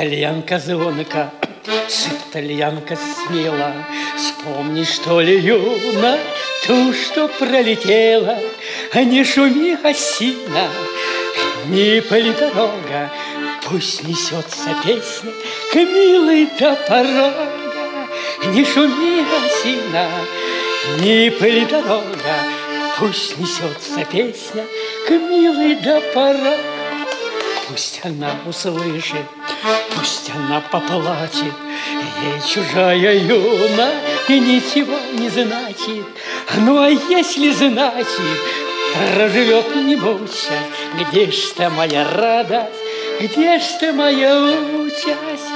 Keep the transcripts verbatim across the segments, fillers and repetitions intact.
тальянка звонка, сыпь тальянка смело. Вспомни, что ли, юна, ту, что пролетела. Не шуми, осина, не пали дорога, пусть несется песня к милой до порога. Не шуми, осина, не пали дорога, пусть несется песня к милой до порога. Пусть она услышит, пусть она поплачет, ей чужая юна и ничего не значит. Ну а если значит, проживет не мучаясь, где ж ты моя радость, где ж ты моя участь?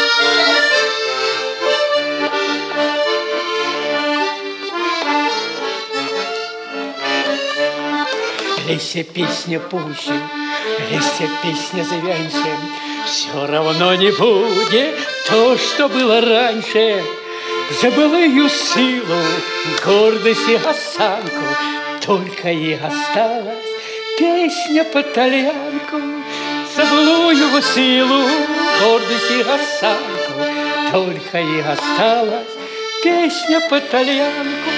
Лейся песня пуще, лейся песня звяньше, все равно не будет то, что было раньше. За былую силу, гордость и осанку только и осталась песня по тальянку. За былую силу, гордость и осанку только и осталась песня по тальянку.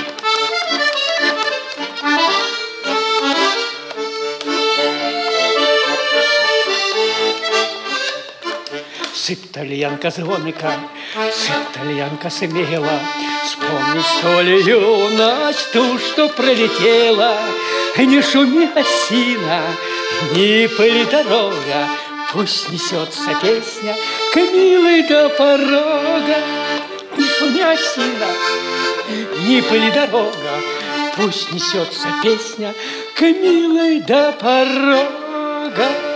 Сыпь тальянка звонка, сыпь тальянка смело. Вспомни, что ли, юность ту, что пролетела. Не шуми, осина, не пыли дорога, пусть несется песня к милой до порога. Не шуми, осина, не пыли дорога, пусть несется песня к милой до порога.